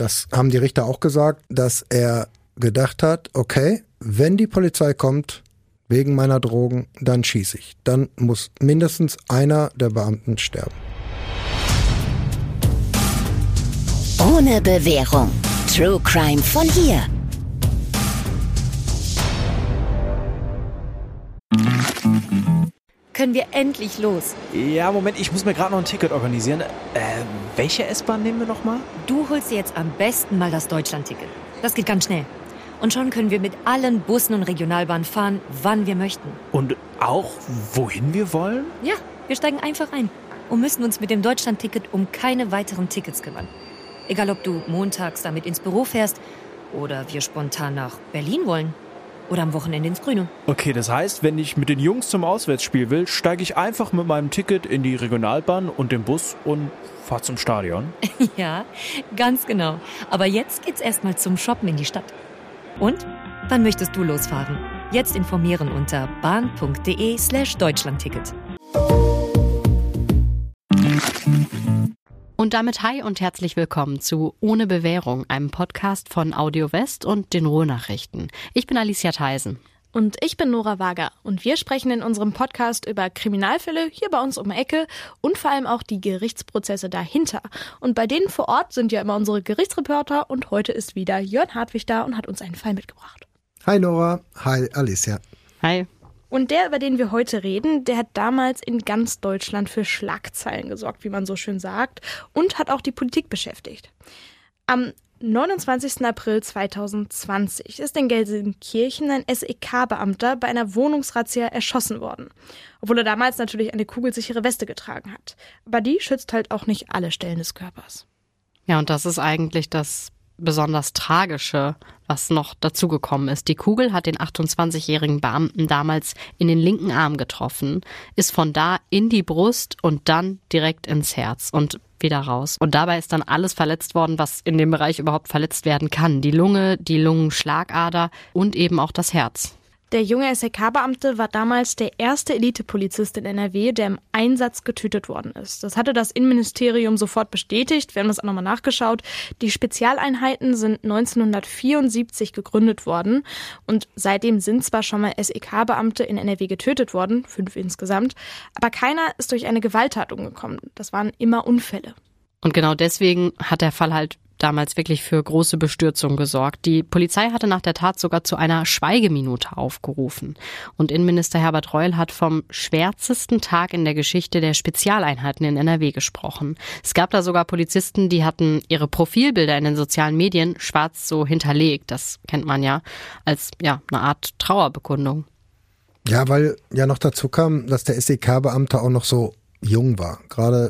das haben die Richter auch gesagt, dass er gedacht hat, okay, wenn die Polizei kommt, wegen meiner Drogen, dann schieße ich. Dann muss mindestens einer der Beamten sterben. Ohne Bewährung. True Crime von hier. Können wir endlich los? Ja, Moment, ich muss mir gerade noch ein Ticket organisieren. Welche S-Bahn nehmen wir nochmal? Du holst dir jetzt am besten mal das Deutschland-Ticket. Das geht ganz schnell. Und schon können wir mit allen Bussen und Regionalbahnen fahren, wann wir möchten. Und auch, wohin wir wollen? Ja, wir steigen einfach ein und müssen uns mit dem Deutschland-Ticket um keine weiteren Tickets kümmern. Egal, ob du montags damit ins Büro fährst oder wir spontan nach Berlin wollen. Oder am Wochenende ins Grüne. Okay, das heißt, wenn ich mit den Jungs zum Auswärtsspiel will, steige ich einfach mit meinem Ticket in die Regionalbahn und den Bus und fahre zum Stadion. Ja, ganz genau. Aber jetzt geht's erstmal zum Shoppen in die Stadt. Und? Wann möchtest du losfahren? Jetzt informieren unter bahn.de/Deutschlandticket. Und damit hi und herzlich willkommen zu Ohne Bewährung, einem Podcast von Audio West und den Ruhrnachrichten. Ich bin Alicia Theisen. Und ich bin Nora Wager und wir sprechen in unserem Podcast über Kriminalfälle hier bei uns um die Ecke und vor allem auch die Gerichtsprozesse dahinter. Und bei denen vor Ort sind ja immer unsere Gerichtsreporter und heute ist wieder Jörn Hartwig da und hat uns einen Fall mitgebracht. Hi Nora, hi Alicia. Hi. Und der, über den wir heute reden, der hat damals in ganz Deutschland für Schlagzeilen gesorgt, wie man so schön sagt, und hat auch die Politik beschäftigt. Am 29. April 2020 ist in Gelsenkirchen ein SEK-Beamter bei einer Wohnungsrazzia erschossen worden. Obwohl er damals natürlich eine kugelsichere Weste getragen hat. Aber die schützt halt auch nicht alle Stellen des Körpers. Ja, und das ist eigentlich das besonders Tragische, was noch dazugekommen ist. Die Kugel hat den 28-jährigen Beamten damals in den linken Arm getroffen, ist von da in die Brust und dann direkt ins Herz und wieder raus. Und dabei ist dann alles verletzt worden, was in dem Bereich überhaupt verletzt werden kann. Die Lunge, die Lungenschlagader und eben auch das Herz. Der junge SEK-Beamte war damals der erste Elitepolizist in NRW, der im Einsatz getötet worden ist. Das hatte das Innenministerium sofort bestätigt. Wir haben das auch nochmal nachgeschaut. Die Spezialeinheiten sind 1974 gegründet worden. Und seitdem sind zwar schon mal SEK-Beamte in NRW getötet worden, 5 insgesamt, aber keiner ist durch eine Gewalttat umgekommen. Das waren immer Unfälle. Und genau deswegen hat der Fall halt damals wirklich für große Bestürzung gesorgt. Die Polizei hatte nach der Tat sogar zu einer Schweigeminute aufgerufen. Und Innenminister Herbert Reul hat vom schwärzesten Tag in der Geschichte der Spezialeinheiten in NRW gesprochen. Es gab da sogar Polizisten, die hatten ihre Profilbilder in den sozialen Medien schwarz so hinterlegt. Das kennt man ja als eine Art Trauerbekundung. Ja, weil ja noch dazu kam, dass der SEK-Beamte auch noch so jung war. Gerade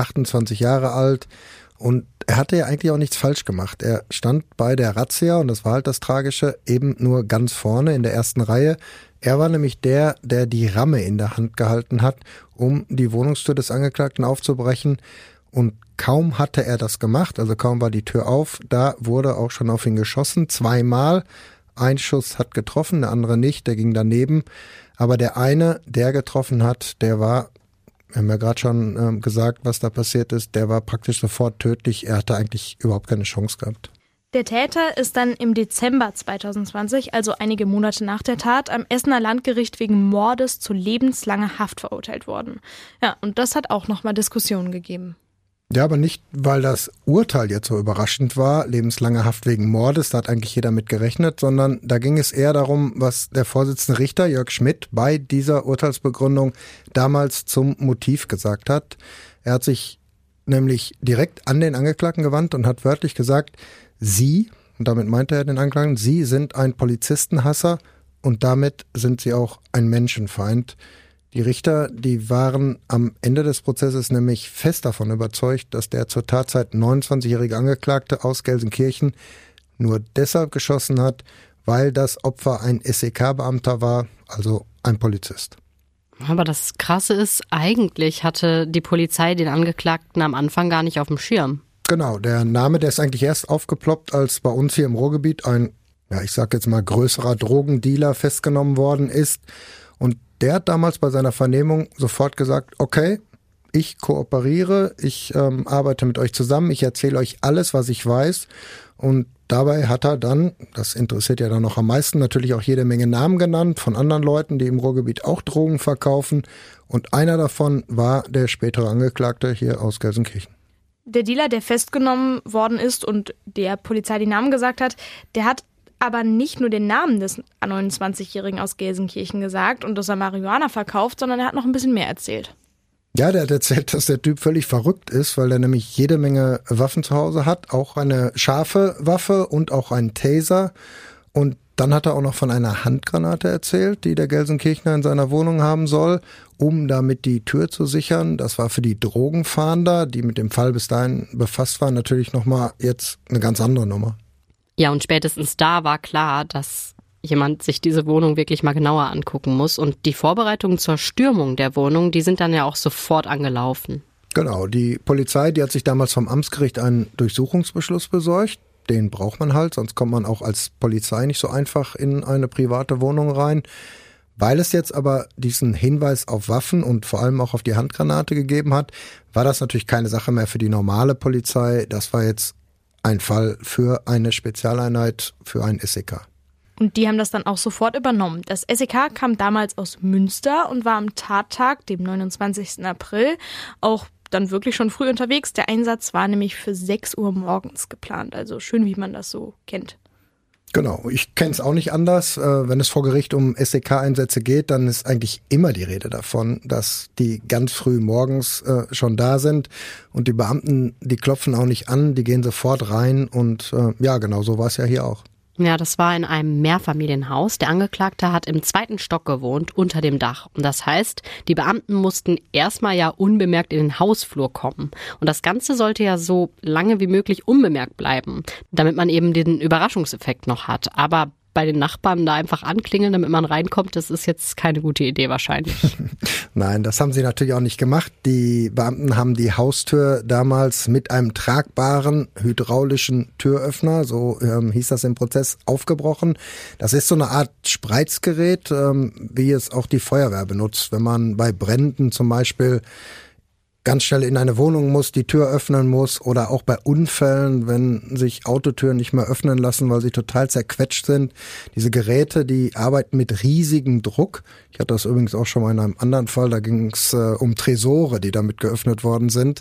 28 Jahre alt. Und er hatte ja eigentlich auch nichts falsch gemacht. Er stand bei der Razzia, und das war halt das Tragische, eben nur ganz vorne in der ersten Reihe. Er war nämlich der die Ramme in der Hand gehalten hat, um die Wohnungstür des Angeklagten aufzubrechen. Und kaum hatte er das gemacht, also kaum war die Tür auf, da wurde auch schon auf ihn geschossen. 2-mal. Ein Schuss hat getroffen, der andere nicht, der ging daneben. Aber der eine, der getroffen hat, der war... Wir haben ja gerade schon gesagt, was da passiert ist. Der war praktisch sofort tödlich. Er hatte eigentlich überhaupt keine Chance gehabt. Der Täter ist dann im Dezember 2020, also einige Monate nach der Tat, am Essener Landgericht wegen Mordes zu lebenslanger Haft verurteilt worden. Ja, und das hat auch nochmal Diskussionen gegeben. Ja, aber nicht, weil das Urteil jetzt so überraschend war, lebenslange Haft wegen Mordes, da hat eigentlich jeder mit gerechnet, sondern da ging es eher darum, was der Vorsitzende Richter Jörg Schmidt bei dieser Urteilsbegründung damals zum Motiv gesagt hat. Er hat sich nämlich direkt an den Angeklagten gewandt und hat wörtlich gesagt, Sie, und damit meinte er den Angeklagten, Sie sind ein Polizistenhasser und damit sind Sie auch ein Menschenfeind. Die Richter, die waren am Ende des Prozesses nämlich fest davon überzeugt, dass der zur Tatzeit 29-jährige Angeklagte aus Gelsenkirchen nur deshalb geschossen hat, weil das Opfer ein SEK-Beamter war, also ein Polizist. Aber das Krasse ist, eigentlich hatte die Polizei den Angeklagten am Anfang gar nicht auf dem Schirm. Genau, der Name, der ist eigentlich erst aufgeploppt, als bei uns hier im Ruhrgebiet ein, ich sag jetzt mal, größerer Drogendealer festgenommen worden ist. Und der hat damals bei seiner Vernehmung sofort gesagt, okay, ich kooperiere, ich arbeite mit euch zusammen, ich erzähle euch alles, was ich weiß. Und dabei hat er dann, das interessiert ja dann noch am meisten, natürlich auch jede Menge Namen genannt von anderen Leuten, die im Ruhrgebiet auch Drogen verkaufen. Und einer davon war der spätere Angeklagte hier aus Gelsenkirchen. Der Dealer, der festgenommen worden ist und der Polizei die Namen gesagt hat, der hat aber nicht nur den Namen des 29-Jährigen aus Gelsenkirchen gesagt und dass er Marihuana verkauft, sondern er hat noch ein bisschen mehr erzählt. Ja, der hat erzählt, dass der Typ völlig verrückt ist, weil er nämlich jede Menge Waffen zu Hause hat, auch eine scharfe Waffe und auch einen Taser. Und dann hat er auch noch von einer Handgranate erzählt, die der Gelsenkirchener in seiner Wohnung haben soll, um damit die Tür zu sichern. Das war für die Drogenfahnder, die mit dem Fall bis dahin befasst waren, natürlich nochmal jetzt eine ganz andere Nummer. Ja, und spätestens da war klar, dass jemand sich diese Wohnung wirklich mal genauer angucken muss. Und die Vorbereitungen zur Stürmung der Wohnung, die sind dann ja auch sofort angelaufen. Genau, die Polizei, die hat sich damals vom Amtsgericht einen Durchsuchungsbeschluss besorgt. Den braucht man halt, sonst kommt man auch als Polizei nicht so einfach in eine private Wohnung rein. Weil es jetzt aber diesen Hinweis auf Waffen und vor allem auch auf die Handgranate gegeben hat, war das natürlich keine Sache mehr für die normale Polizei. Das war jetzt ein Fall für eine Spezialeinheit, für ein SEK. Und die haben das dann auch sofort übernommen. Das SEK kam damals aus Münster und war am Tattag, dem 29. April, auch dann wirklich schon früh unterwegs. Der Einsatz war nämlich für 6 Uhr morgens geplant. Also schön, wie man das so kennt. Genau, ich kenne es auch nicht anders. Wenn es vor Gericht um SEK-Einsätze geht, dann ist eigentlich immer die Rede davon, dass die ganz früh morgens schon da sind. Und die Beamten, die klopfen auch nicht an, die gehen sofort rein. Und ja, genau so war es ja hier auch. Ja, das war in einem Mehrfamilienhaus. Der Angeklagte hat im 2. Stock gewohnt, unter dem Dach. Und das heißt, die Beamten mussten erstmal ja unbemerkt in den Hausflur kommen. Und das Ganze sollte ja so lange wie möglich unbemerkt bleiben, damit man eben den Überraschungseffekt noch hat. Aber bei den Nachbarn da einfach anklingeln, damit man reinkommt, das ist jetzt keine gute Idee wahrscheinlich. Nein, das haben sie natürlich auch nicht gemacht. Die Beamten haben die Haustür damals mit einem tragbaren hydraulischen Türöffner, so hieß das im Prozess, aufgebrochen. Das ist so eine Art Spreizgerät, wie es auch die Feuerwehr benutzt, wenn man bei Bränden zum Beispiel ganz schnell in eine Wohnung muss, die Tür öffnen muss oder auch bei Unfällen, wenn sich Autotüren nicht mehr öffnen lassen, weil sie total zerquetscht sind. Diese Geräte, die arbeiten mit riesigem Druck. Ich hatte das übrigens auch schon mal in einem anderen Fall, da ging es um Tresore, die damit geöffnet worden sind.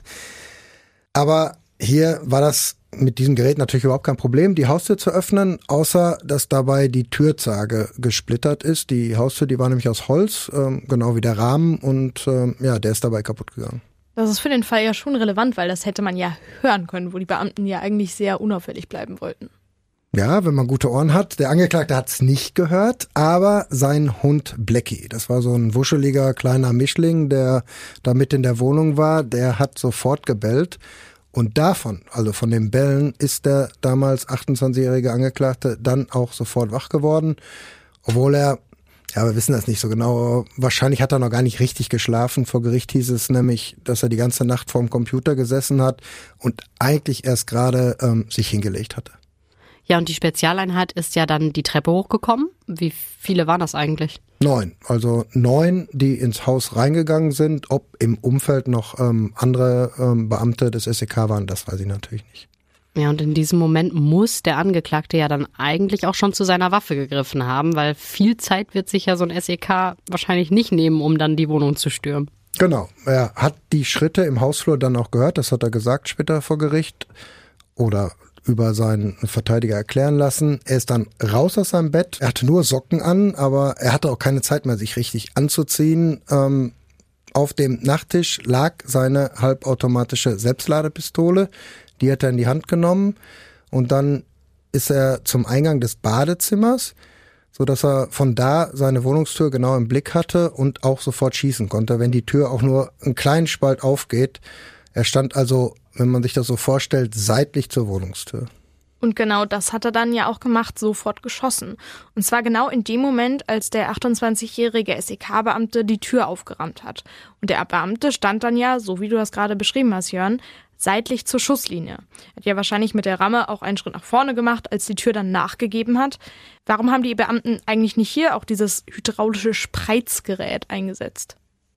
Aber hier war das mit diesem Gerät natürlich überhaupt kein Problem, die Haustür zu öffnen, außer dass dabei die Türzage gesplittert ist. Die Haustür, die war nämlich aus Holz, genau wie der Rahmen und ja, der ist dabei kaputt gegangen. Das ist für den Fall ja schon relevant, weil das hätte man ja hören können, wo die Beamten ja eigentlich sehr unauffällig bleiben wollten. Ja, wenn man gute Ohren hat. Der Angeklagte hat es nicht gehört, aber sein Hund Blackie, das war so ein wuscheliger kleiner Mischling, der da mit in der Wohnung war, der hat sofort gebellt. Und davon, also von den Bällen, ist der damals 28-jährige Angeklagte dann auch sofort wach geworden, obwohl er, ja, wir wissen das nicht so genau, wahrscheinlich hat er noch gar nicht richtig geschlafen. Vor Gericht hieß es nämlich, dass er die ganze Nacht vorm Computer gesessen hat und eigentlich erst gerade sich hingelegt hatte. Ja, und die Spezialeinheit ist ja dann die Treppe hochgekommen. Wie viele waren das eigentlich? 9, also 9, die ins Haus reingegangen sind. Ob im Umfeld noch andere Beamte des SEK waren, das weiß ich natürlich nicht. Ja, und in diesem Moment muss der Angeklagte ja dann eigentlich auch schon zu seiner Waffe gegriffen haben, weil viel Zeit wird sich ja so ein SEK wahrscheinlich nicht nehmen, um dann die Wohnung zu stürmen. Genau, er hat die Schritte im Hausflur dann auch gehört, das hat er gesagt später vor Gericht oder über seinen Verteidiger erklären lassen. Er ist dann raus aus seinem Bett, er hatte nur Socken an, aber er hatte auch keine Zeit mehr, sich richtig anzuziehen. Auf dem Nachttisch lag seine halbautomatische Selbstladepistole. Die hat er in die Hand genommen und dann ist er zum Eingang des Badezimmers, so dass er von da seine Wohnungstür genau im Blick hatte und auch sofort schießen konnte, wenn die Tür auch nur einen kleinen Spalt aufgeht. Er stand also, wenn man sich das so vorstellt, seitlich zur Wohnungstür. Und genau das hat er dann ja auch gemacht, sofort geschossen. Und zwar genau in dem Moment, als der 28-jährige SEK-Beamte die Tür aufgerammt hat. Und der Beamte stand dann ja, so wie du das gerade beschrieben hast, Jörn, seitlich zur Schusslinie. Er hat ja wahrscheinlich mit der Ramme auch einen Schritt nach vorne gemacht, als die Tür dann nachgegeben hat. Warum haben die Beamten eigentlich nicht hier auch dieses hydraulische Spreizgerät eingesetzt?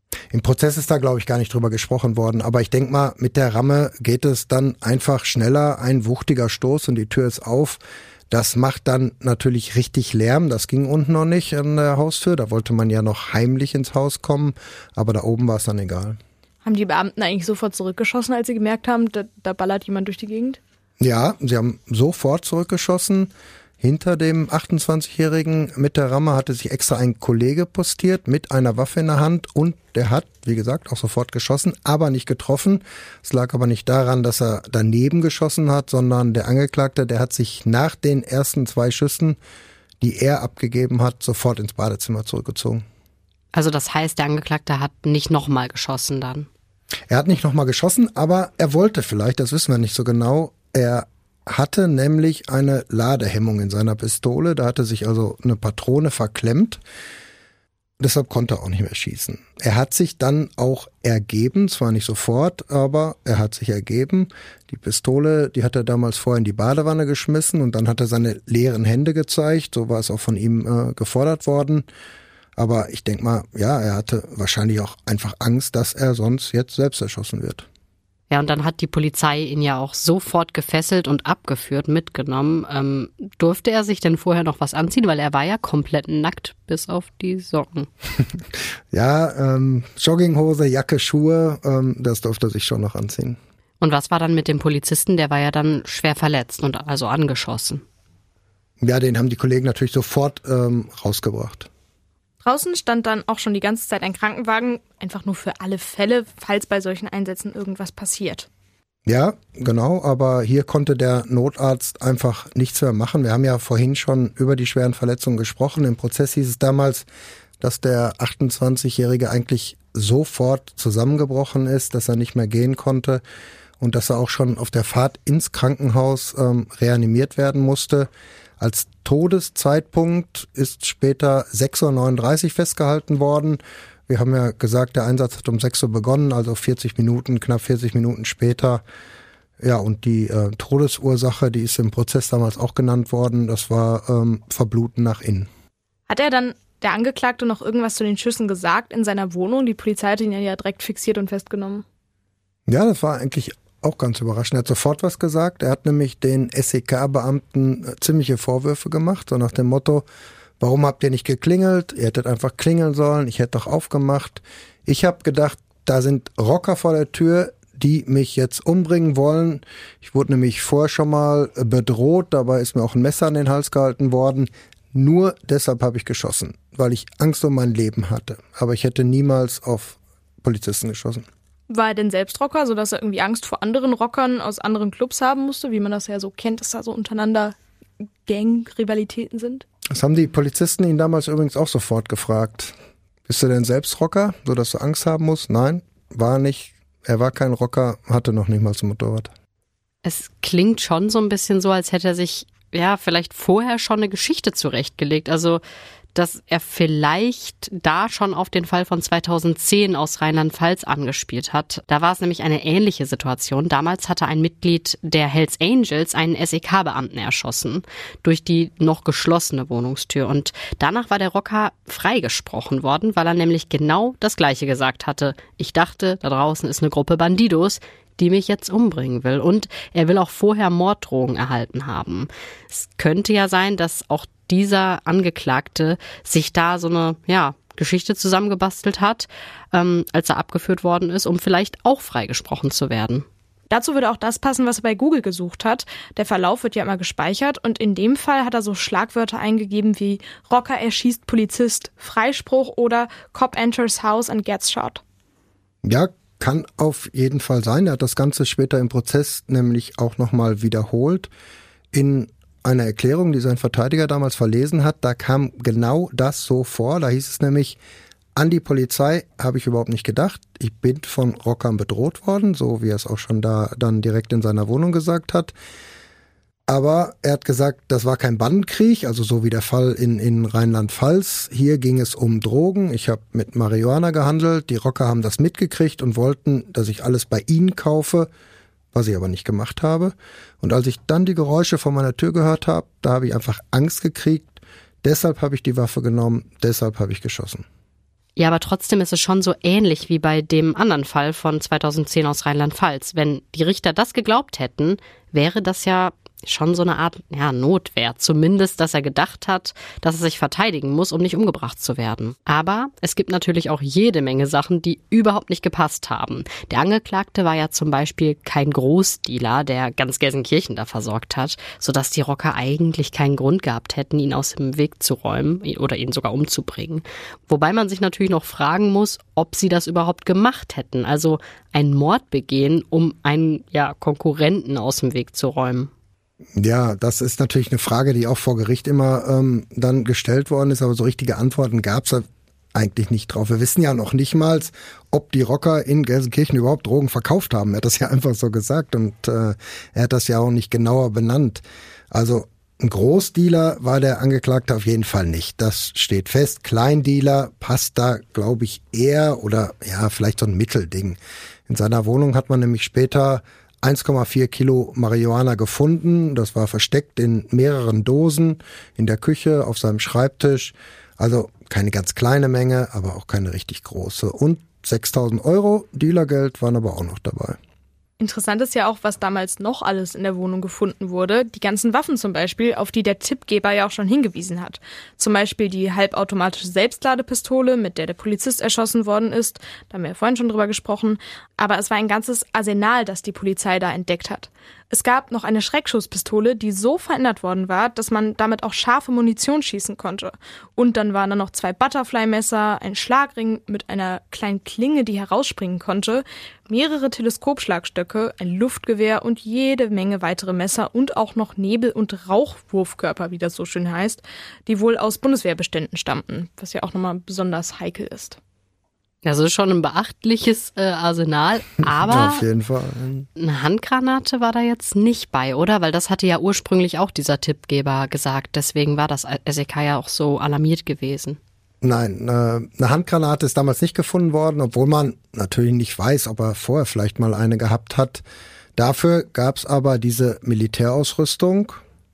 Im Prozess ist da, glaube ich, gar nicht drüber gesprochen worden. Aber ich denke mal, mit der Ramme geht es dann einfach schneller. Ein wuchtiger Stoß und die Tür ist auf. Das macht dann natürlich richtig Lärm. Das ging unten noch nicht an der Haustür. Da wollte man ja noch heimlich ins Haus kommen. Aber da oben war es dann egal. Haben die Beamten eigentlich sofort zurückgeschossen, als sie gemerkt haben, da ballert jemand durch die Gegend? Ja, sie haben sofort zurückgeschossen. Hinter dem 28-Jährigen mit der Ramme hatte sich extra ein Kollege postiert mit einer Waffe in der Hand und der hat, wie gesagt, auch sofort geschossen, aber nicht getroffen. Es lag aber nicht daran, dass er daneben geschossen hat, sondern der Angeklagte, der hat sich nach den ersten 2 Schüssen, die er abgegeben hat, sofort ins Badezimmer zurückgezogen. Also das heißt, der Angeklagte hat nicht nochmal geschossen dann? Er hat nicht nochmal geschossen, aber er wollte vielleicht, das wissen wir nicht so genau, er hatte nämlich eine Ladehemmung in seiner Pistole, da hatte sich also eine Patrone verklemmt, deshalb konnte er auch nicht mehr schießen. Er hat sich dann auch ergeben, zwar nicht sofort, aber er hat sich ergeben. Die Pistole, die hat er damals vorher in die Badewanne geschmissen und dann hat er seine leeren Hände gezeigt, so war es auch von ihm gefordert worden. Aber ich denke mal, ja, er hatte wahrscheinlich auch einfach Angst, dass er sonst jetzt selbst erschossen wird. Ja, und dann hat die Polizei ihn ja auch sofort gefesselt und abgeführt, mitgenommen. Durfte er sich denn vorher noch was anziehen? Weil er war ja komplett nackt bis auf die Socken. Ja, Jogginghose, Jacke, Schuhe, das durfte er sich schon noch anziehen. Und was war dann mit dem Polizisten? Der war ja dann schwer verletzt und also angeschossen. Ja, den haben die Kollegen natürlich sofort rausgebracht. Draußen stand dann auch schon die ganze Zeit ein Krankenwagen, einfach nur für alle Fälle, falls bei solchen Einsätzen irgendwas passiert. Ja, genau, aber hier konnte der Notarzt einfach nichts mehr machen. Wir haben ja vorhin schon über die schweren Verletzungen gesprochen. Im Prozess hieß es damals, dass der 28-Jährige eigentlich sofort zusammengebrochen ist, dass er nicht mehr gehen konnte und dass er auch schon auf der Fahrt ins Krankenhaus reanimiert werden musste. Als Todeszeitpunkt ist später 6:39 Uhr festgehalten worden. Wir haben ja gesagt, der Einsatz hat um 6 Uhr begonnen, also 40 Minuten, knapp 40 Minuten später. Ja, und die Todesursache, die ist im Prozess damals auch genannt worden, das war Verbluten nach innen. Hat er dann, der Angeklagte, noch irgendwas zu den Schüssen gesagt in seiner Wohnung? Die Polizei hat ihn ja direkt fixiert und festgenommen. Ja, das war eigentlich auch ganz überraschend. Er hat sofort was gesagt. Er hat nämlich den SEK-Beamten ziemliche Vorwürfe gemacht, so nach dem Motto, warum habt ihr nicht geklingelt? Ihr hättet einfach klingeln sollen, ich hätte doch aufgemacht. Ich habe gedacht, da sind Rocker vor der Tür, die mich jetzt umbringen wollen. Ich wurde nämlich vorher schon mal bedroht, dabei ist mir auch ein Messer an den Hals gehalten worden. Nur deshalb habe ich geschossen, weil ich Angst um mein Leben hatte. Aber ich hätte niemals auf Polizisten geschossen. War er denn selbst Rocker, sodass er irgendwie Angst vor anderen Rockern aus anderen Clubs haben musste, wie man das ja so kennt, dass da so untereinander Gang-Rivalitäten sind? Das haben die Polizisten ihn damals übrigens auch sofort gefragt. Bist du denn selbst Rocker, sodass du Angst haben musst? Nein, war nicht. Er war kein Rocker, hatte noch nicht mal ein Motorrad. Es klingt schon so ein bisschen so, als hätte er sich ja vielleicht vorher schon eine Geschichte zurechtgelegt. Also dass er vielleicht da schon auf den Fall von 2010 aus Rheinland-Pfalz angespielt hat. Da war es nämlich eine ähnliche Situation. Damals hatte ein Mitglied der Hells Angels einen SEK-Beamten erschossen durch die noch geschlossene Wohnungstür. Und danach war der Rocker freigesprochen worden, weil er nämlich genau das Gleiche gesagt hatte. Ich dachte, da draußen ist eine Gruppe Bandidos, die mich jetzt umbringen will. Und er will auch vorher Morddrohungen erhalten haben. Es könnte ja sein, dass auch dieser Angeklagte sich da so eine Geschichte zusammengebastelt hat, als er abgeführt worden ist, um vielleicht auch freigesprochen zu werden. Dazu würde auch das passen, was er bei Google gesucht hat. Der Verlauf wird ja immer gespeichert und in dem Fall hat er so Schlagwörter eingegeben wie Rocker erschießt Polizist, Freispruch oder Cop enters house and gets shot. Ja, kann auf jeden Fall sein. Er hat das Ganze später im Prozess nämlich auch nochmal wiederholt. In einer Erklärung, die sein Verteidiger damals verlesen hat, da kam genau das so vor. Da hieß es nämlich, an die Polizei habe ich überhaupt nicht gedacht. Ich bin von Rockern bedroht worden, so wie er es auch schon da dann direkt in seiner Wohnung gesagt hat. Aber er hat gesagt, das war kein Bandenkrieg, also so wie der Fall in Rheinland-Pfalz. Hier ging es um Drogen. Ich habe mit Marihuana gehandelt. Die Rocker haben das mitgekriegt und wollten, dass ich alles bei ihnen kaufe, was ich aber nicht gemacht habe. Und als ich dann die Geräusche vor meiner Tür gehört habe, da habe ich einfach Angst gekriegt. Deshalb habe ich die Waffe genommen, deshalb habe ich geschossen. Ja, aber trotzdem ist es schon so ähnlich wie bei dem anderen Fall von 2010 aus Rheinland-Pfalz. Wenn die Richter das geglaubt hätten, wäre das ja schon so eine Art Notwehr. Zumindest, dass er gedacht hat, dass er sich verteidigen muss, um nicht umgebracht zu werden. Aber es gibt natürlich auch jede Menge Sachen, die überhaupt nicht gepasst haben. Der Angeklagte war ja zum Beispiel kein Großdealer, der ganz Gelsenkirchen da versorgt hat, sodass die Rocker eigentlich keinen Grund gehabt hätten, ihn aus dem Weg zu räumen oder ihn sogar umzubringen. Wobei man sich natürlich noch fragen muss, ob sie das überhaupt gemacht hätten. Also einen Mord begehen, um einen Konkurrenten aus dem Weg zu räumen. Ja, das ist natürlich eine Frage, die auch vor Gericht immer dann gestellt worden ist, aber so richtige Antworten gab es eigentlich nicht drauf. Wir wissen ja noch nicht mal, ob die Rocker in Gelsenkirchen überhaupt Drogen verkauft haben. Er hat das ja einfach so gesagt und er hat das ja auch nicht genauer benannt. Also ein Großdealer war der Angeklagte auf jeden Fall nicht. Das steht fest. Kleindealer passt da, glaube ich, eher oder vielleicht so ein Mittelding. In seiner Wohnung hat man nämlich später 1,4 Kilo Marihuana gefunden. Das war versteckt in mehreren Dosen in der Küche, auf seinem Schreibtisch. Also keine ganz kleine Menge, aber auch keine richtig große. Und 6.000 € Dealergeld waren aber auch noch dabei. Interessant ist ja auch, was damals noch alles in der Wohnung gefunden wurde. Die ganzen Waffen zum Beispiel, auf die der Tippgeber ja auch schon hingewiesen hat. Zum Beispiel die halbautomatische Selbstladepistole, mit der der Polizist erschossen worden ist. Da haben wir ja vorhin schon drüber gesprochen. Aber es war ein ganzes Arsenal, das die Polizei da entdeckt hat. Es gab noch eine Schreckschusspistole, die so verändert worden war, dass man damit auch scharfe Munition schießen konnte. Und dann waren da noch 2 Butterfly-Messer, ein Schlagring mit einer kleinen Klinge, die herausspringen konnte, mehrere Teleskopschlagstöcke, ein Luftgewehr und jede Menge weitere Messer und auch noch Nebel- und Rauchwurfkörper, wie das so schön heißt, die wohl aus Bundeswehrbeständen stammten, was ja auch nochmal besonders heikel ist. Das ist schon ein beachtliches Arsenal, aber auf jeden Fall. Eine Handgranate war da jetzt nicht bei, oder? Weil das hatte ja ursprünglich auch dieser Tippgeber gesagt. Deswegen war das SEK ja auch so alarmiert gewesen. Nein, eine Handgranate ist damals nicht gefunden worden, obwohl man natürlich nicht weiß, ob er vorher vielleicht mal eine gehabt hat. Dafür gab es aber diese Militärausrüstung,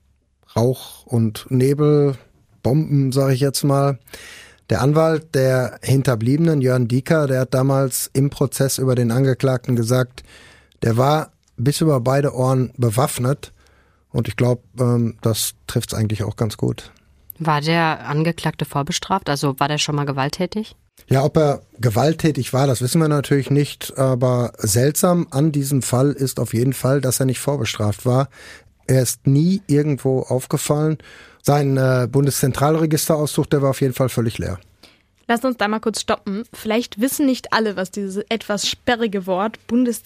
Rauch- und Nebelbomben, sage ich jetzt mal. Der Anwalt der Hinterbliebenen, Jörn Dieker, der hat damals im Prozess über den Angeklagten gesagt, der war bis über beide Ohren bewaffnet und ich glaube, das trifft es eigentlich auch ganz gut. War der Angeklagte vorbestraft? Also war der schon mal gewalttätig? Ja, ob er gewalttätig war, das wissen wir natürlich nicht, aber seltsam an diesem Fall ist auf jeden Fall, dass er nicht vorbestraft war. Er ist nie irgendwo aufgefallen. Sein Bundeszentralregisterauszug, der war auf jeden Fall völlig leer. Lass uns da mal kurz stoppen. Vielleicht wissen nicht alle, was dieses etwas sperrige Wort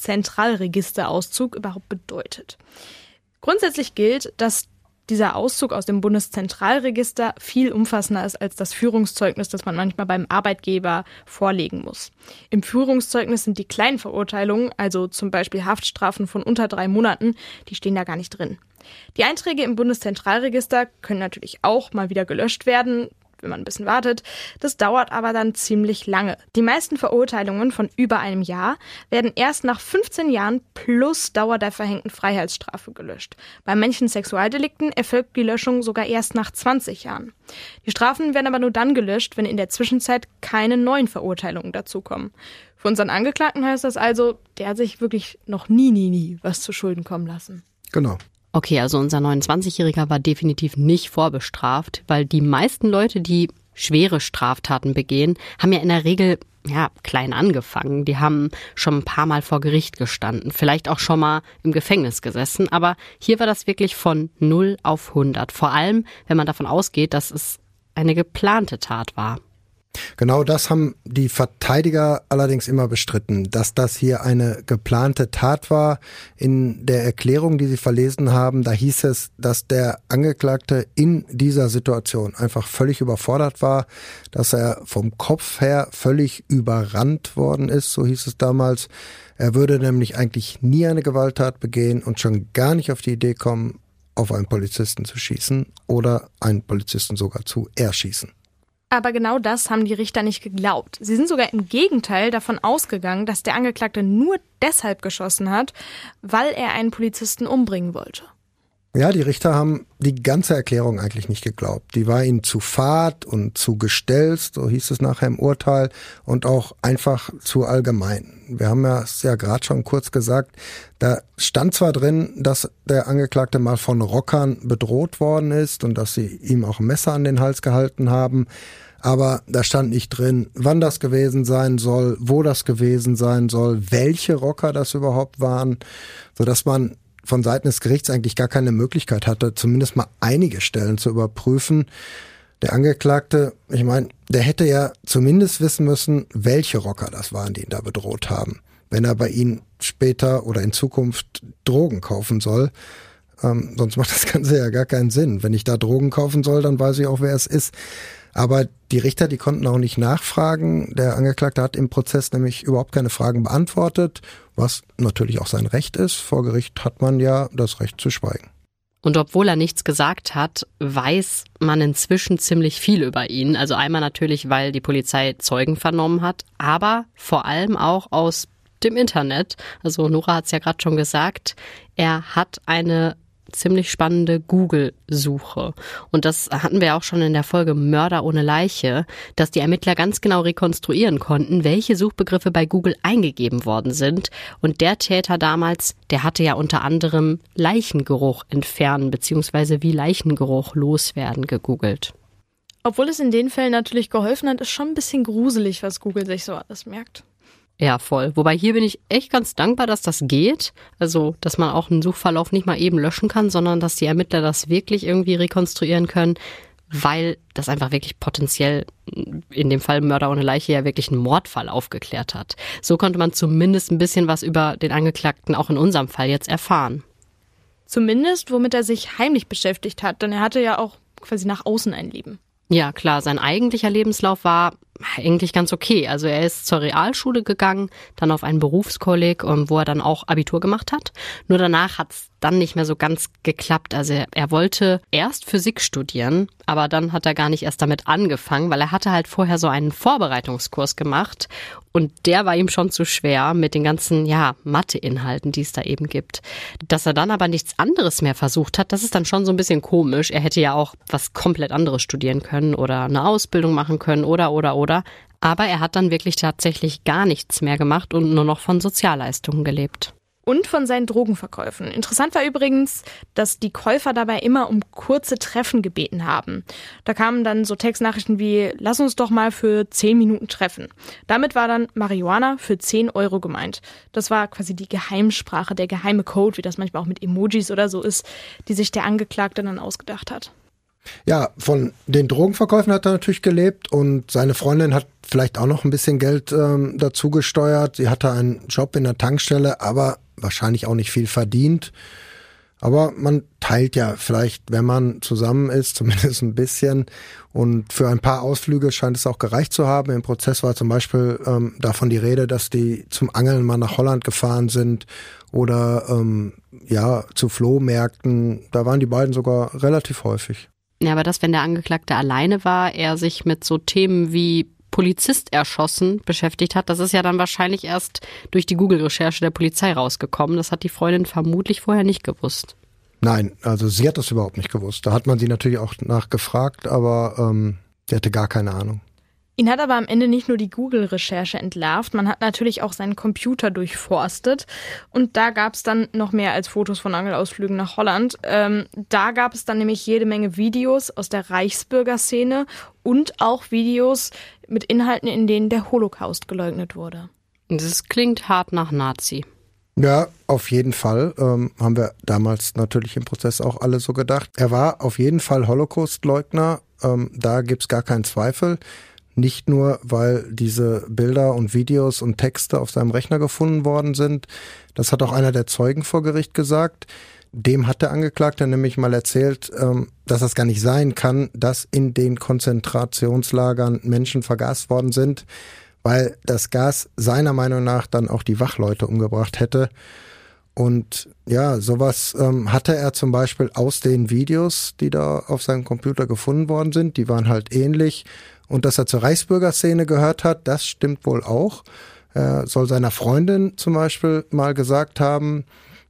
Bundeszentralregisterauszug überhaupt bedeutet. Grundsätzlich gilt, dass dieser Auszug aus dem Bundeszentralregister viel umfassender ist als das Führungszeugnis, das man manchmal beim Arbeitgeber vorlegen muss. Im Führungszeugnis sind die kleinen Verurteilungen, also zum Beispiel Haftstrafen von unter 3 Monaten, die stehen da gar nicht drin. Die Einträge im Bundeszentralregister können natürlich auch mal wieder gelöscht werden, wenn man ein bisschen wartet. Das dauert aber dann ziemlich lange. Die meisten Verurteilungen von über einem Jahr werden erst nach 15 Jahren plus Dauer der verhängten Freiheitsstrafe gelöscht. Bei manchen Sexualdelikten erfolgt die Löschung sogar erst nach 20 Jahren. Die Strafen werden aber nur dann gelöscht, wenn in der Zwischenzeit keine neuen Verurteilungen dazukommen. Für unseren Angeklagten heißt das also, der hat sich wirklich noch nie was zu Schulden kommen lassen. Genau. Okay, also unser 29-Jähriger war definitiv nicht vorbestraft, weil die meisten Leute, die schwere Straftaten begehen, haben ja in der Regel klein angefangen. Die haben schon ein paar Mal vor Gericht gestanden, vielleicht auch schon mal im Gefängnis gesessen. Aber hier war das wirklich von 0 auf 100. Vor allem, wenn man davon ausgeht, dass es eine geplante Tat war. Genau das haben die Verteidiger allerdings immer bestritten, dass das hier eine geplante Tat war. In der Erklärung, die sie verlesen haben, da hieß es, dass der Angeklagte in dieser Situation einfach völlig überfordert war, dass er vom Kopf her völlig überrannt worden ist, so hieß es damals. Er würde nämlich eigentlich nie eine Gewalttat begehen und schon gar nicht auf die Idee kommen, auf einen Polizisten zu schießen oder einen Polizisten sogar zu erschießen. Aber genau das haben die Richter nicht geglaubt. Sie sind sogar im Gegenteil davon ausgegangen, dass der Angeklagte nur deshalb geschossen hat, weil er einen Polizisten umbringen wollte. Ja, die Richter haben die ganze Erklärung eigentlich nicht geglaubt. Die war ihnen zu fad und zu gestelzt, so hieß es nachher im Urteil, und auch einfach zu allgemein. Wir haben es ja gerade schon kurz gesagt, da stand zwar drin, dass der Angeklagte mal von Rockern bedroht worden ist und dass sie ihm auch ein Messer an den Hals gehalten haben, aber da stand nicht drin, wann das gewesen sein soll, wo das gewesen sein soll, welche Rocker das überhaupt waren, sodass man von Seiten des Gerichts eigentlich gar keine Möglichkeit hatte, zumindest mal einige Stellen zu überprüfen. Der Angeklagte, ich meine, der hätte ja zumindest wissen müssen, welche Rocker das waren, die ihn da bedroht haben. Wenn er bei ihnen später oder in Zukunft Drogen kaufen soll, sonst macht das Ganze ja gar keinen Sinn. Wenn ich da Drogen kaufen soll, dann weiß ich auch, wer es ist. Aber die Richter, die konnten auch nicht nachfragen. Der Angeklagte hat im Prozess nämlich überhaupt keine Fragen beantwortet, was natürlich auch sein Recht ist. Vor Gericht hat man ja das Recht zu schweigen. Und obwohl er nichts gesagt hat, weiß man inzwischen ziemlich viel über ihn. Also einmal natürlich, weil die Polizei Zeugen vernommen hat, aber vor allem auch aus dem Internet. Also Nora hat es ja gerade schon gesagt, er hat eine ziemlich spannende Google-Suche. Und das hatten wir auch schon in der Folge Mörder ohne Leiche, dass die Ermittler ganz genau rekonstruieren konnten, welche Suchbegriffe bei Google eingegeben worden sind. Und der Täter damals, der hatte ja unter anderem Leichengeruch entfernen bzw. wie Leichengeruch loswerden gegoogelt. Obwohl es in den Fällen natürlich geholfen hat, ist schon ein bisschen gruselig, was Google sich so alles merkt. Ja, voll. Wobei hier bin ich echt ganz dankbar, dass das geht. Also, dass man auch einen Suchverlauf nicht mal eben löschen kann, sondern dass die Ermittler das wirklich irgendwie rekonstruieren können, weil das einfach wirklich potenziell in dem Fall Mörder ohne Leiche ja wirklich einen Mordfall aufgeklärt hat. So konnte man zumindest ein bisschen was über den Angeklagten auch in unserem Fall jetzt erfahren. Zumindest, womit er sich heimlich beschäftigt hat, denn er hatte ja auch quasi nach außen ein Leben. Ja, klar, sein eigentlicher Lebenslauf war eigentlich ganz okay. Also er ist zur Realschule gegangen, dann auf ein Berufskolleg, wo er dann auch Abitur gemacht hat. Nur danach hat's dann nicht mehr so ganz geklappt. Also er wollte erst Physik studieren, aber dann hat er gar nicht erst damit angefangen, weil er hatte halt vorher so einen Vorbereitungskurs gemacht und der war ihm schon zu schwer mit den ganzen, Mathe-Inhalten, die es da eben gibt. Dass er dann aber nichts anderes mehr versucht hat, das ist dann schon so ein bisschen komisch. Er hätte ja auch was komplett anderes studieren können oder eine Ausbildung machen können oder. Aber er hat dann wirklich tatsächlich gar nichts mehr gemacht und nur noch von Sozialleistungen gelebt. Und von seinen Drogenverkäufen. Interessant war übrigens, dass die Käufer dabei immer um kurze Treffen gebeten haben. Da kamen dann so Textnachrichten wie, lass uns doch mal für 10 Minuten treffen. Damit war dann Marihuana für 10 Euro gemeint. Das war quasi die Geheimsprache, der geheime Code, wie das manchmal auch mit Emojis oder so ist, die sich der Angeklagte dann ausgedacht hat. Ja, von den Drogenverkäufen hat er natürlich gelebt und seine Freundin hat vielleicht auch noch ein bisschen Geld dazu gesteuert. Sie hatte einen Job in der Tankstelle, aber wahrscheinlich auch nicht viel verdient. Aber man teilt ja vielleicht, wenn man zusammen ist, zumindest ein bisschen. Und für ein paar Ausflüge scheint es auch gereicht zu haben. Im Prozess war zum Beispiel davon die Rede, dass die zum Angeln mal nach Holland gefahren sind oder zu Flohmärkten. Da waren die beiden sogar relativ häufig. Ja, aber das, wenn der Angeklagte alleine war, er sich mit so Themen wie Polizist erschossen beschäftigt hat, das ist ja dann wahrscheinlich erst durch die Google-Recherche der Polizei rausgekommen. Das hat die Freundin vermutlich vorher nicht gewusst. Nein, also sie hat das überhaupt nicht gewusst. Da hat man sie natürlich auch nachgefragt, aber sie hatte gar keine Ahnung. Ihn hat aber am Ende nicht nur die Google-Recherche entlarvt, man hat natürlich auch seinen Computer durchforstet und da gab es dann noch mehr als Fotos von Angelausflügen nach Holland. Da gab es dann nämlich jede Menge Videos aus der Reichsbürgerszene und auch Videos mit Inhalten, in denen der Holocaust geleugnet wurde. Das klingt hart nach Nazi. Ja, auf jeden Fall. Haben wir damals natürlich im Prozess auch alle so gedacht. Er war auf jeden Fall Holocaust-Leugner, da gibt's gar keinen Zweifel. Nicht nur, weil diese Bilder und Videos und Texte auf seinem Rechner gefunden worden sind. Das hat auch einer der Zeugen vor Gericht gesagt. Dem hat der Angeklagte nämlich mal erzählt, dass das gar nicht sein kann, dass in den Konzentrationslagern Menschen vergast worden sind, weil das Gas seiner Meinung nach dann auch die Wachleute umgebracht hätte. Und ja, sowas hatte er zum Beispiel aus den Videos, die da auf seinem Computer gefunden worden sind. Die waren halt ähnlich. Und dass er zur Reichsbürgerszene gehört hat, das stimmt wohl auch. Er soll seiner Freundin zum Beispiel mal gesagt haben,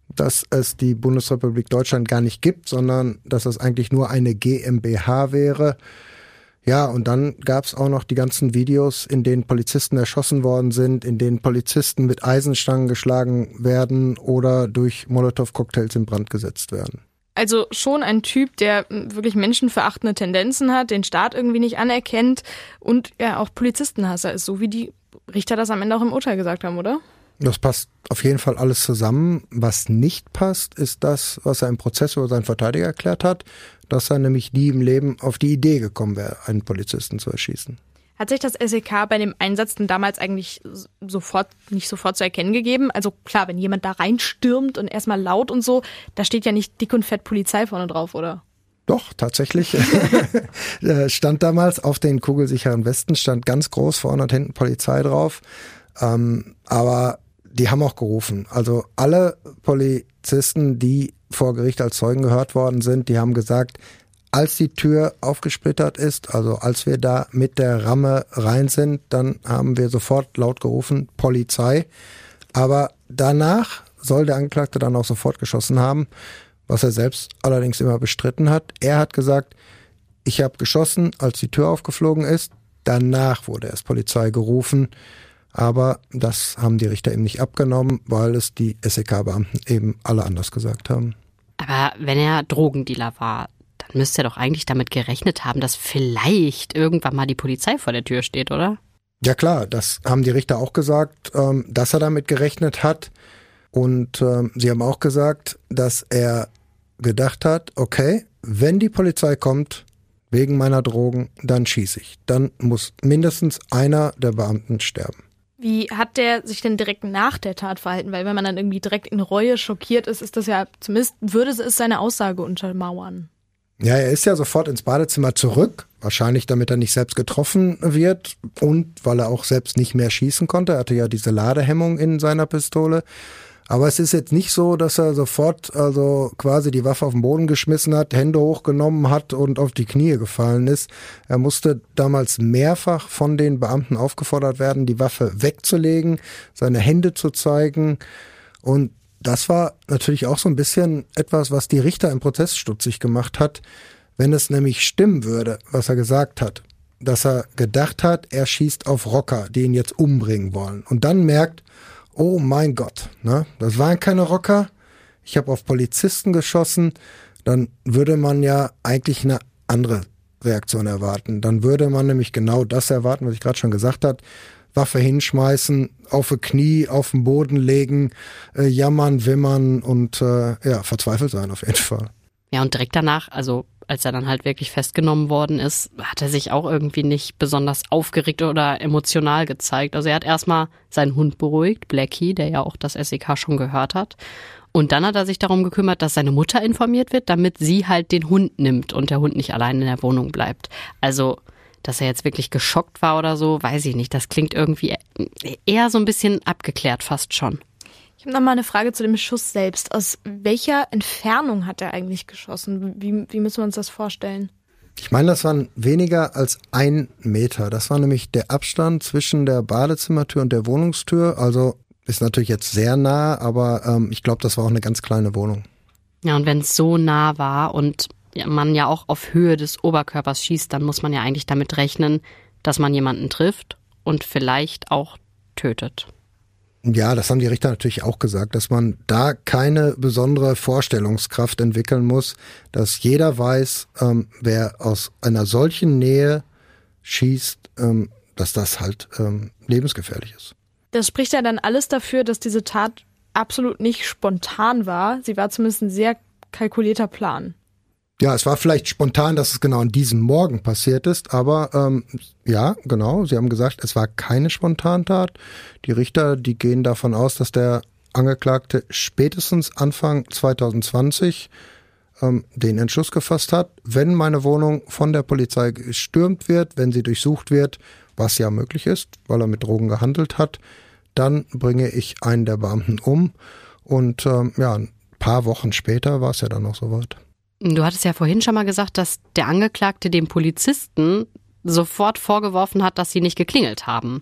dass es die Bundesrepublik Deutschland gar nicht gibt, sondern dass es eigentlich nur eine GmbH wäre. Ja, und dann gab es auch noch die ganzen Videos, in denen Polizisten erschossen worden sind, in denen Polizisten mit Eisenstangen geschlagen werden oder durch Molotow-Cocktails in Brand gesetzt werden. Also schon ein Typ, der wirklich menschenverachtende Tendenzen hat, den Staat irgendwie nicht anerkennt und ja auch Polizistenhasser ist, so wie die Richter das am Ende auch im Urteil gesagt haben, oder? Das passt auf jeden Fall alles zusammen. Was nicht passt, ist das, was er im Prozess über seinen Verteidiger erklärt hat, dass er nämlich nie im Leben auf die Idee gekommen wäre, einen Polizisten zu erschießen. Hat sich das SEK bei dem Einsatz denn damals eigentlich nicht sofort zu erkennen gegeben? Also klar, wenn jemand da reinstürmt und erstmal laut und so, da steht ja nicht dick und fett Polizei vorne drauf, oder? Doch, tatsächlich stand damals auf den kugelsicheren Westen, stand ganz groß vorne und hinten Polizei drauf. Aber die haben auch gerufen. Also alle Polizisten, die vor Gericht als Zeugen gehört worden sind, die haben gesagt, als die Tür aufgesplittert ist, also als wir da mit der Ramme rein sind, dann haben wir sofort laut gerufen, Polizei. Aber danach soll der Angeklagte dann auch sofort geschossen haben, was er selbst allerdings immer bestritten hat. Er hat gesagt, ich habe geschossen, als die Tür aufgeflogen ist. Danach wurde erst Polizei gerufen. Aber das haben die Richter ihm nicht abgenommen, weil es die SEK-Beamten eben alle anders gesagt haben. Aber wenn er Drogendealer war, dann müsste er doch eigentlich damit gerechnet haben, dass vielleicht irgendwann mal die Polizei vor der Tür steht, oder? Ja klar, das haben die Richter auch gesagt, dass er damit gerechnet hat. Und sie haben auch gesagt, dass er gedacht hat, okay, wenn die Polizei kommt wegen meiner Drogen, dann schieße ich. Dann muss mindestens einer der Beamten sterben. Wie hat der sich denn direkt nach der Tat verhalten? Weil wenn man dann irgendwie direkt in Reue schockiert ist, ist das ja, zumindest würde es seine Aussage untermauern. Ja, er ist ja sofort ins Badezimmer zurück, wahrscheinlich damit er nicht selbst getroffen wird und weil er auch selbst nicht mehr schießen konnte. Er hatte ja diese Ladehemmung in seiner Pistole. Aber es ist jetzt nicht so, dass er sofort also quasi die Waffe auf den Boden geschmissen hat, Hände hochgenommen hat und auf die Knie gefallen ist. Er musste damals mehrfach von den Beamten aufgefordert werden, die Waffe wegzulegen, seine Hände zu zeigen. Und das war natürlich auch so ein bisschen etwas, was die Richter im Prozess stutzig gemacht hat, wenn es nämlich stimmen würde, was er gesagt hat. Dass er gedacht hat, er schießt auf Rocker, die ihn jetzt umbringen wollen. Und dann merkt, oh mein Gott, ne? Das waren keine Rocker. Ich habe auf Polizisten geschossen. Dann würde man ja eigentlich eine andere Reaktion erwarten. Dann würde man nämlich genau das erwarten, was ich gerade schon gesagt habe. Waffe hinschmeißen, auf die Knie, auf den Boden legen, jammern, wimmern und verzweifelt sein auf jeden Fall. Ja, und direkt danach, also als er dann halt wirklich festgenommen worden ist, hat er sich auch irgendwie nicht besonders aufgeregt oder emotional gezeigt. Also er hat erstmal seinen Hund beruhigt, Blackie, der ja auch das SEK schon gehört hat. Und dann hat er sich darum gekümmert, dass seine Mutter informiert wird, damit sie halt den Hund nimmt und der Hund nicht allein in der Wohnung bleibt. Also, dass er jetzt wirklich geschockt war oder so, weiß ich nicht. Das klingt irgendwie eher so ein bisschen abgeklärt fast schon. Ich habe noch mal eine Frage zu dem Schuss selbst. Aus welcher Entfernung hat er eigentlich geschossen? Wie müssen wir uns das vorstellen? Ich meine, das waren weniger als 1 Meter. Das war nämlich der Abstand zwischen der Badezimmertür und der Wohnungstür. Also ist natürlich jetzt sehr nah, aber ich glaube, das war auch eine ganz kleine Wohnung. Ja, und wenn es so nah war und man ja auch auf Höhe des Oberkörpers schießt, dann muss man ja eigentlich damit rechnen, dass man jemanden trifft und vielleicht auch tötet. Ja, das haben die Richter natürlich auch gesagt, dass man da keine besondere Vorstellungskraft entwickeln muss, dass jeder weiß, wer aus einer solchen Nähe schießt, dass das halt lebensgefährlich ist. Das spricht ja dann alles dafür, dass diese Tat absolut nicht spontan war. Sie war zumindest ein sehr kalkulierter Plan. Ja, es war vielleicht spontan, dass es genau an diesem Morgen passiert ist, aber ja, genau, sie haben gesagt, es war keine Spontantat. Die Richter, die gehen davon aus, dass der Angeklagte spätestens Anfang 2020 den Entschluss gefasst hat, wenn meine Wohnung von der Polizei gestürmt wird, wenn sie durchsucht wird, was ja möglich ist, weil er mit Drogen gehandelt hat, dann bringe ich einen der Beamten um. Und ein paar Wochen später war es ja dann noch soweit. Du hattest ja vorhin schon mal gesagt, dass der Angeklagte dem Polizisten sofort vorgeworfen hat, dass sie nicht geklingelt haben.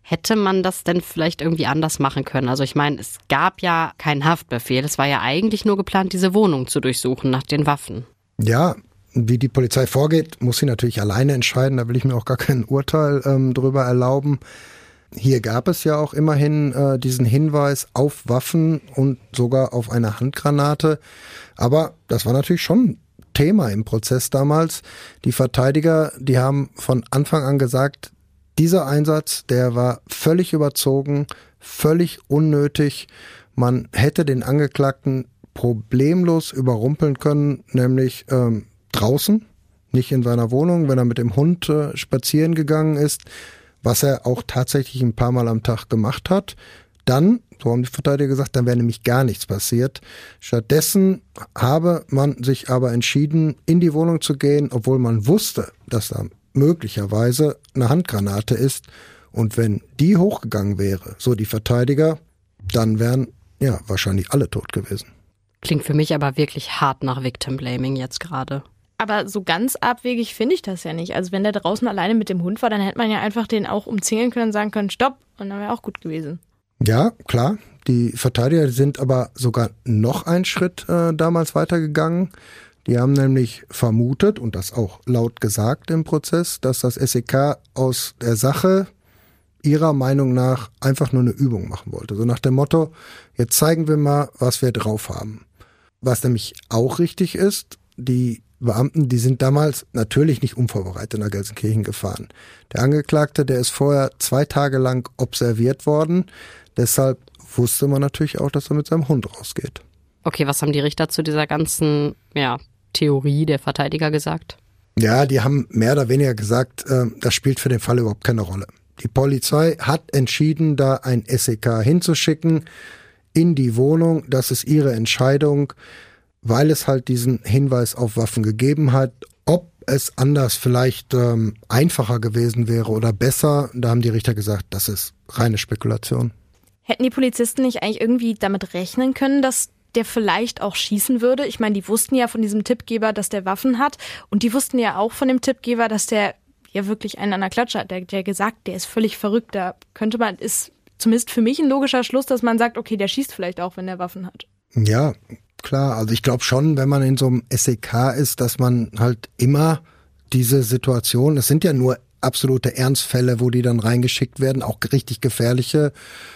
Hätte man das denn vielleicht irgendwie anders machen können? Also ich meine, es gab ja keinen Haftbefehl. Es war ja eigentlich nur geplant, diese Wohnung zu durchsuchen nach den Waffen. Ja, wie die Polizei vorgeht, muss sie natürlich alleine entscheiden. Da will ich mir auch gar kein Urteil drüber erlauben. Hier gab es ja auch immerhin diesen Hinweis auf Waffen und sogar auf eine Handgranate. Aber das war natürlich schon Thema im Prozess damals. Die Verteidiger, die haben von Anfang an gesagt, dieser Einsatz, der war völlig überzogen, völlig unnötig. Man hätte den Angeklagten problemlos überrumpeln können, nämlich draußen, nicht in seiner Wohnung, wenn er mit dem Hund spazieren gegangen ist, was er auch tatsächlich ein paar Mal am Tag gemacht hat. Dann, so haben die Verteidiger gesagt, dann wäre nämlich gar nichts passiert. Stattdessen habe man sich aber entschieden, in die Wohnung zu gehen, obwohl man wusste, dass da möglicherweise eine Handgranate ist. Und wenn die hochgegangen wäre, so die Verteidiger, dann wären ja wahrscheinlich alle tot gewesen. Klingt für mich aber wirklich hart nach Victim Blaming jetzt gerade. Aber so ganz abwegig finde ich das ja nicht. Also wenn der draußen alleine mit dem Hund war, dann hätte man ja einfach den auch umzingeln können, sagen können, stopp, und dann wäre auch gut gewesen. Ja, klar. Die Verteidiger sind aber sogar noch einen Schritt damals weitergegangen. Die haben nämlich vermutet, und das auch laut gesagt im Prozess, dass das SEK aus der Sache ihrer Meinung nach einfach nur eine Übung machen wollte. So nach dem Motto, jetzt zeigen wir mal, was wir drauf haben. Was nämlich auch richtig ist, die Beamten, die sind damals natürlich nicht unvorbereitet nach Gelsenkirchen gefahren. Der Angeklagte, der ist vorher 2 Tage lang observiert worden. Deshalb wusste man natürlich auch, dass er mit seinem Hund rausgeht. Okay, was haben die Richter zu dieser ganzen Theorie der Verteidiger gesagt? Ja, die haben mehr oder weniger gesagt, das spielt für den Fall überhaupt keine Rolle. Die Polizei hat entschieden, da ein SEK hinzuschicken in die Wohnung. Das ist ihre Entscheidung, weil es halt diesen Hinweis auf Waffen gegeben hat. Ob es anders vielleicht einfacher gewesen wäre oder besser, da haben die Richter gesagt, das ist reine Spekulation. Hätten die Polizisten nicht eigentlich irgendwie damit rechnen können, dass der vielleicht auch schießen würde? Ich meine, die wussten ja von diesem Tippgeber, dass der Waffen hat. Und die wussten ja auch von dem Tippgeber, dass der ja wirklich einen an der Klatsche hat. Der gesagt, der ist völlig verrückt. Da könnte man, ist zumindest für mich ein logischer Schluss, dass man sagt, okay, der schießt vielleicht auch, wenn der Waffen hat. Ja, klar. Also ich glaube schon, wenn man in so einem SEK ist, dass man halt immer diese Situation, es sind ja nur absolute Ernstfälle, wo die dann reingeschickt werden, auch richtig gefährliche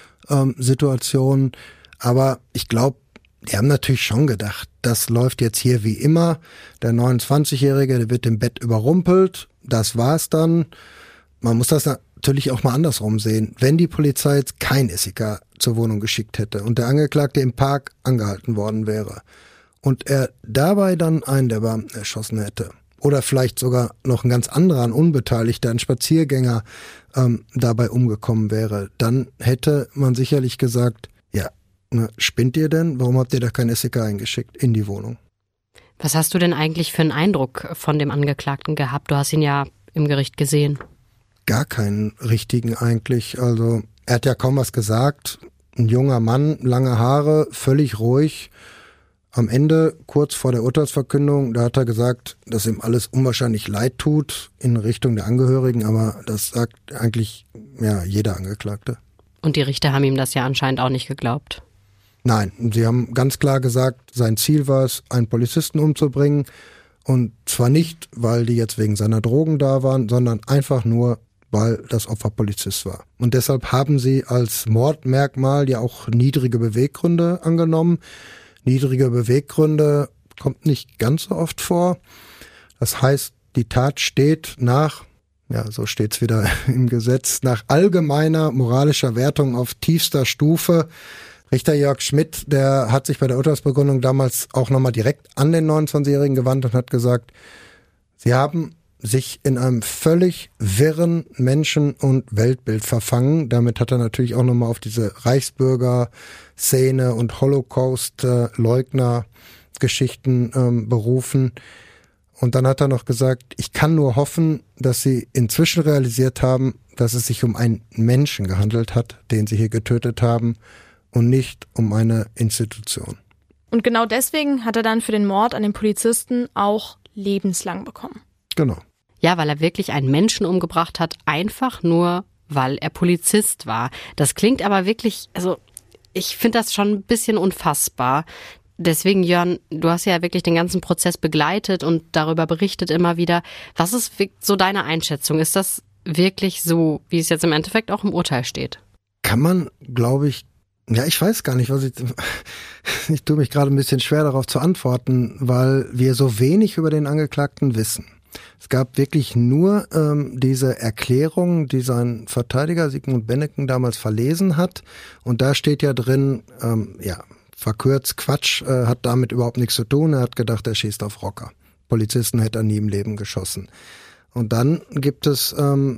Situationen. Aber ich glaube, die haben natürlich schon gedacht, das läuft jetzt hier wie immer. Der 29-Jährige, der wird im Bett überrumpelt. Das war's dann. Man muss das natürlich auch mal andersrum sehen. Wenn die Polizei jetzt kein SEK zur Wohnung geschickt hätte und der Angeklagte im Park angehalten worden wäre und er dabei dann einen der Beamten erschossen hätte oder vielleicht sogar noch ein ganz anderer, ein Unbeteiligter, ein Spaziergänger dabei umgekommen wäre, dann hätte man sicherlich gesagt, ja, spinnt ihr denn? Warum habt ihr da kein SEK eingeschickt in die Wohnung? Was hast du denn eigentlich für einen Eindruck von dem Angeklagten gehabt? Du hast ihn ja im Gericht gesehen. Gar keinen richtigen eigentlich. Also er hat ja kaum was gesagt. Ein junger Mann, lange Haare, völlig ruhig. Am Ende, kurz vor der Urteilsverkündung, da hat er gesagt, dass ihm alles unwahrscheinlich leid tut in Richtung der Angehörigen. Aber das sagt eigentlich jeder Angeklagte. Und die Richter haben ihm das ja anscheinend auch nicht geglaubt. Nein, sie haben ganz klar gesagt, sein Ziel war es, einen Polizisten umzubringen. Und zwar nicht, weil die jetzt wegen seiner Drogen da waren, sondern einfach nur, weil das Opfer Polizist war. Und deshalb haben sie als Mordmerkmal ja auch niedrige Beweggründe angenommen. Niedrige Beweggründe kommt nicht ganz so oft vor. Das heißt, die Tat steht nach, so steht's wieder im Gesetz, nach allgemeiner moralischer Wertung auf tiefster Stufe. Richter Jörg Schmidt, der hat sich bei der Urteilsbegründung damals auch nochmal direkt an den 29-Jährigen gewandt und hat gesagt, sie haben sich in einem völlig wirren Menschen- und Weltbild verfangen. Damit hat er natürlich auch nochmal auf diese Reichsbürger-Szene und Holocaust-Leugner-Geschichten berufen. Und dann hat er noch gesagt, ich kann nur hoffen, dass sie inzwischen realisiert haben, dass es sich um einen Menschen gehandelt hat, den sie hier getötet haben und nicht um eine Institution. Und genau deswegen hat er dann für den Mord an den Polizisten auch lebenslang bekommen. Genau. Ja, weil er wirklich einen Menschen umgebracht hat, einfach nur, weil er Polizist war. Das klingt aber wirklich, also ich finde das schon ein bisschen unfassbar. Deswegen, Jörn, du hast ja wirklich den ganzen Prozess begleitet und darüber berichtet immer wieder. Was ist so deine Einschätzung? Ist das wirklich so, wie es jetzt im Endeffekt auch im Urteil steht? Kann man, glaube ich, ich weiß gar nicht, ich tue mich gerade ein bisschen schwer darauf zu antworten, weil wir so wenig über den Angeklagten wissen. Es gab wirklich nur diese Erklärung, die sein Verteidiger Sigmund Benneken damals verlesen hat. Und da steht ja drin, verkürzt Quatsch, hat damit überhaupt nichts zu tun. Er hat gedacht, er schießt auf Rocker. Polizisten hätte er nie im Leben geschossen. Und dann gibt es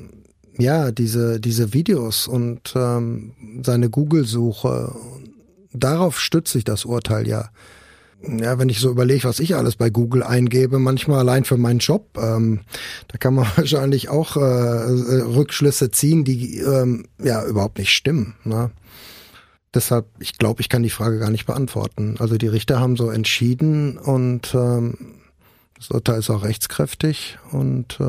diese Videos und seine Google-Suche. Darauf stützt sich das Urteil ja. Ja, wenn ich so überlege, was ich alles bei Google eingebe, manchmal allein für meinen Job, da kann man wahrscheinlich auch Rückschlüsse ziehen, die überhaupt nicht stimmen. Ne? Deshalb, ich glaube, ich kann die Frage gar nicht beantworten. Also die Richter haben so entschieden und das Urteil ist auch rechtskräftig und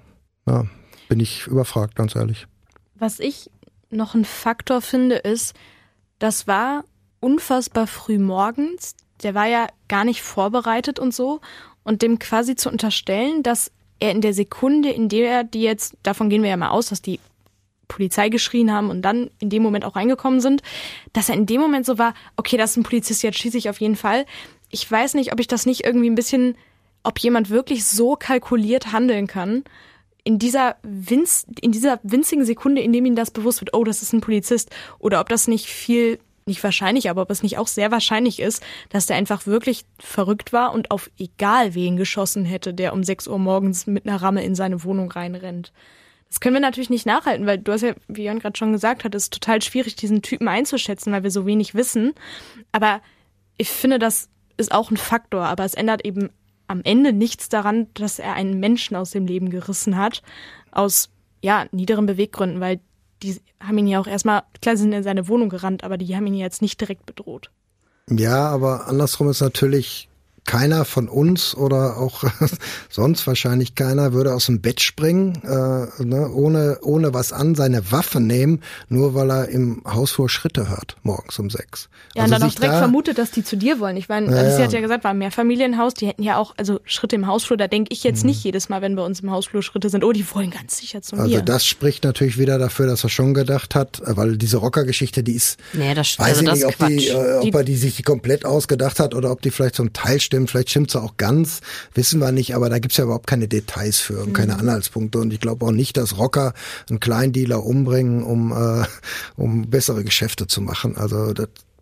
bin ich überfragt, ganz ehrlich. Was ich noch ein Faktor finde, ist, das war unfassbar früh morgens. Der war ja gar nicht vorbereitet und so. Und dem quasi zu unterstellen, dass er in der Sekunde, in der die jetzt, davon gehen wir ja mal aus, dass die Polizei geschrien haben und dann in dem Moment auch reingekommen sind, dass er in dem Moment so war, okay, das ist ein Polizist, jetzt schieße ich auf jeden Fall. Ich weiß nicht, ob ich das nicht irgendwie ein bisschen, ob jemand wirklich so kalkuliert handeln kann, in dieser winzigen Sekunde, in dem ihm das bewusst wird, oh, das ist ein Polizist, oder ob das nicht wahrscheinlich, aber ob es nicht auch sehr wahrscheinlich ist, dass der einfach wirklich verrückt war und auf egal wen geschossen hätte, der um 6 Uhr morgens mit einer Ramme in seine Wohnung reinrennt. Das können wir natürlich nicht nachhalten, weil du hast ja, wie Jörn gerade schon gesagt hat, es ist total schwierig, diesen Typen einzuschätzen, weil wir so wenig wissen. Aber ich finde, das ist auch ein Faktor, aber es ändert eben am Ende nichts daran, dass er einen Menschen aus dem Leben gerissen hat, aus niederen Beweggründen, weil die haben ihn ja auch erstmal, klar, sie sind in seine Wohnung gerannt, aber die haben ihn jetzt nicht direkt bedroht. Ja, aber andersrum ist natürlich, keiner von uns oder auch sonst wahrscheinlich keiner würde aus dem Bett springen, ohne was an, seine Waffe nehmen, nur weil er im Hausflur Schritte hört, morgens um 6. Ja, und dann auch direkt vermutet, dass die zu dir wollen. Ich meine, sie hat ja gesagt, war ein Mehrfamilienhaus, die hätten ja auch, also Schritte im Hausflur, da denke ich jetzt nicht jedes Mal, wenn bei uns im Hausflur Schritte sind, oh, die wollen ganz sicher zu mir. Also das spricht natürlich wieder dafür, dass er schon gedacht hat, weil diese Rocker-Geschichte, die ist, weiß ich nicht, ob er die sich komplett ausgedacht hat oder ob die vielleicht zum Teil stimmt, vielleicht stimmt sie auch ganz, wissen wir nicht, aber da gibt's ja überhaupt keine Details für und keine Anhaltspunkte und ich glaube auch nicht, dass Rocker einen Kleindealer umbringen, um bessere Geschäfte zu machen. Also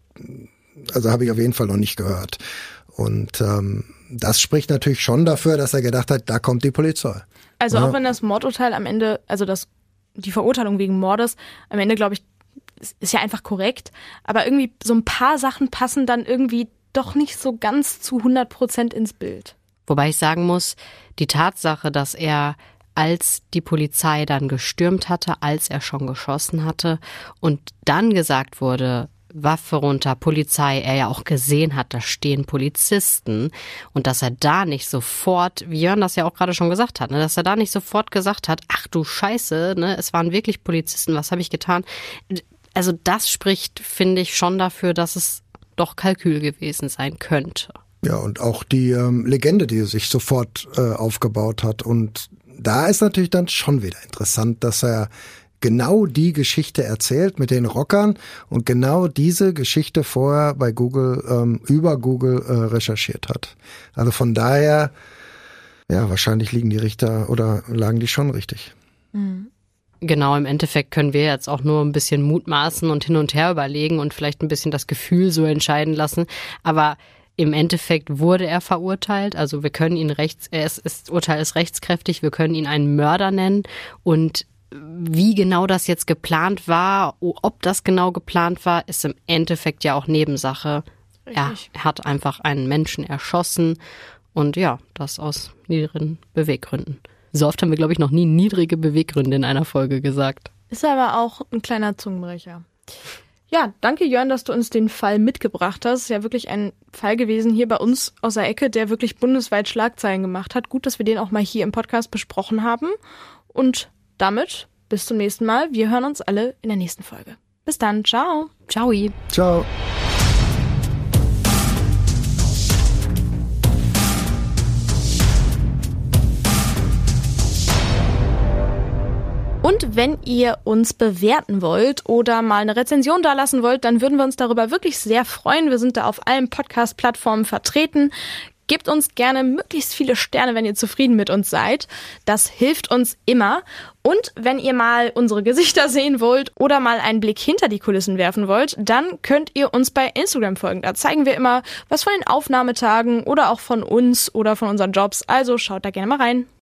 habe ich auf jeden Fall noch nicht gehört. Und das spricht natürlich schon dafür, dass er gedacht hat, da kommt die Polizei. Also auch wenn das Mordurteil am Ende, also die Verurteilung wegen Mordes am Ende, glaube ich, ist ja einfach korrekt, aber irgendwie so ein paar Sachen passen dann irgendwie doch nicht so ganz zu 100% ins Bild. Wobei ich sagen muss, die Tatsache, dass er, als die Polizei dann gestürmt hatte, als er schon geschossen hatte und dann gesagt wurde, Waffe runter, Polizei, er ja auch gesehen hat, da stehen Polizisten und dass er da nicht sofort, wie Jörn das ja auch gerade schon gesagt hat, dass er da nicht sofort gesagt hat, ach du Scheiße, es waren wirklich Polizisten, was habe ich getan? Also das spricht, finde ich, schon dafür, dass es doch Kalkül gewesen sein könnte. Ja, und auch die Legende, die sich sofort aufgebaut hat. Und da ist natürlich dann schon wieder interessant, dass er genau die Geschichte erzählt mit den Rockern und genau diese Geschichte vorher bei Google, über Google recherchiert hat. Also von daher, ja, wahrscheinlich liegen die Richter oder lagen die schon richtig. Mhm. Genau, im Endeffekt können wir jetzt auch nur ein bisschen mutmaßen und hin und her überlegen und vielleicht ein bisschen das Gefühl so entscheiden lassen. Aber im Endeffekt wurde er verurteilt. Also wir können ihn das Urteil ist rechtskräftig, wir können ihn einen Mörder nennen. Und wie genau das jetzt geplant war, ob das genau geplant war, ist im Endeffekt ja auch Nebensache. Er hat einfach einen Menschen erschossen und ja, das aus niedrigen Beweggründen. So oft haben wir, glaube ich, noch nie niedrige Beweggründe in einer Folge gesagt. Ist aber auch ein kleiner Zungenbrecher. Ja, danke Jörn, dass du uns den Fall mitgebracht hast. Ist ja wirklich ein Fall gewesen hier bei uns aus der Ecke, der wirklich bundesweit Schlagzeilen gemacht hat. Gut, dass wir den auch mal hier im Podcast besprochen haben. Und damit bis zum nächsten Mal. Wir hören uns alle in der nächsten Folge. Bis dann. Ciao. Ciao. Ciao. Und wenn ihr uns bewerten wollt oder mal eine Rezension dalassen wollt, dann würden wir uns darüber wirklich sehr freuen. Wir sind da auf allen Podcast-Plattformen vertreten. Gebt uns gerne möglichst viele Sterne, wenn ihr zufrieden mit uns seid. Das hilft uns immer. Und wenn ihr mal unsere Gesichter sehen wollt oder mal einen Blick hinter die Kulissen werfen wollt, dann könnt ihr uns bei Instagram folgen. Da zeigen wir immer was von den Aufnahmetagen oder auch von uns oder von unseren Jobs. Also schaut da gerne mal rein.